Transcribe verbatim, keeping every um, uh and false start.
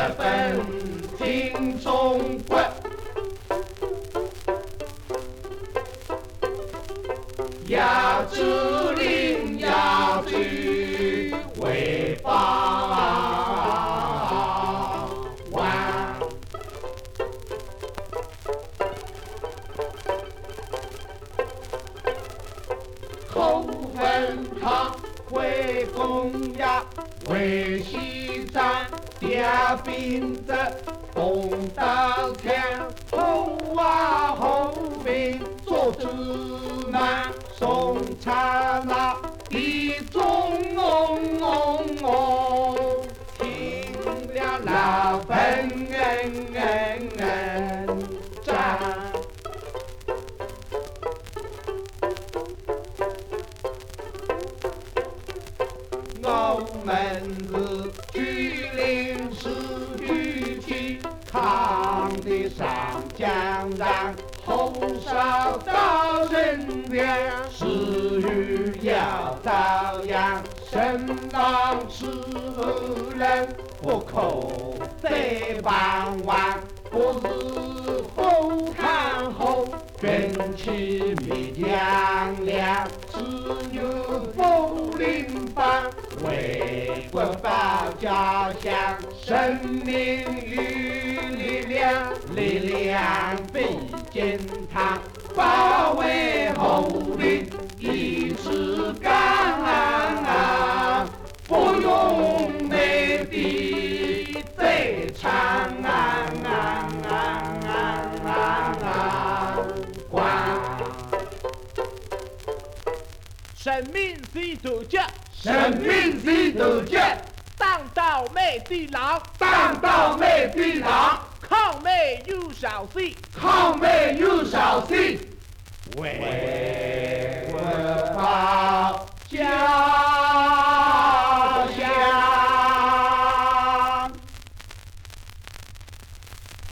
本精中国。要治领，要去为保万。后分他为公呀，为西藏调兵者，东到天后啊后兵做主嘛。宋朝那地中翁翁翁，听了老本恩恩恩战。我们是居临时举起抗的上江山，后烧到人边，时雨要遭殃。身当此人，不可再傍晚。不是后看后，军旗灭将亮，只有福临邦，为国保家乡。生命与力量，力量比健康，保卫后领一直干，不用内地再长生命是独家， 生命是独家， 当道美的郎， 当道美的郎， 抗美有少息， 抗美有少息，为